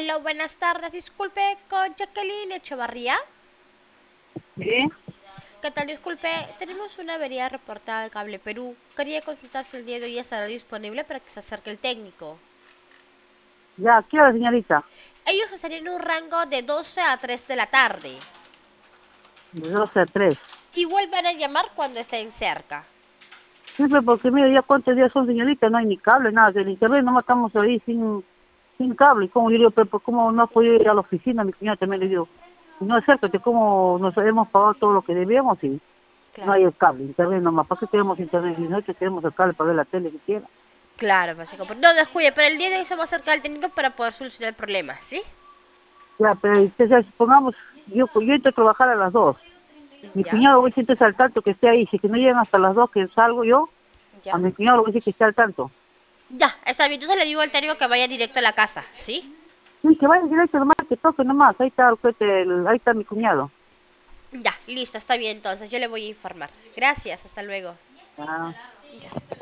Aló, buenas tardes. Disculpe, con Jacqueline Echevarría. Sí, ¿Qué tal? Disculpe, tenemos una avería reportada al Cable Perú. Quería consultar si el día de hoy estará disponible para que se acerque el técnico. ya, ¿qué hora, señorita? Ellos estarían en un rango de 12 a 3 de la tarde. De 12 a 3. Igual van a llamar cuando estén cerca. Siempre porque, mira, ya cuántos días son, señorita, no hay ni cable, nada, que el internet nomás estamos ahí sin cable. Como yo digo, pero pues, ¿cómo no ha podido ir a la oficina? Mi cuñado también le digo, no, acércate, ¿cómo nos hemos pagado todo lo que debíamos y no Claro. hay el cable, internet nomás? ¿Para qué queremos internet? Si nosotros queremos el cable para ver la tele que quiera. Claro, básicamente. No, descuide, pero el día de hoy se va a acercar el técnico para poder solucionar el problema, ¿sí? Ya, pero ya, supongamos, yo entro a trabajar a las 2. Mi Ya, cuñado voy a decir al tanto que esté ahí. Si que no llegan hasta las 2 que salgo yo, a ya. mi cuñado le voy a decir que esté al tanto. Ya, está bien. Entonces le digo al técnico que vaya directo a la casa, ¿sí? Sí, que vaya directo nomás, que toque nomás. Ahí está, ahí está mi cuñado. Ya, listo, está bien entonces. Yo le voy a informar. Gracias, hasta luego. Ah. Ya.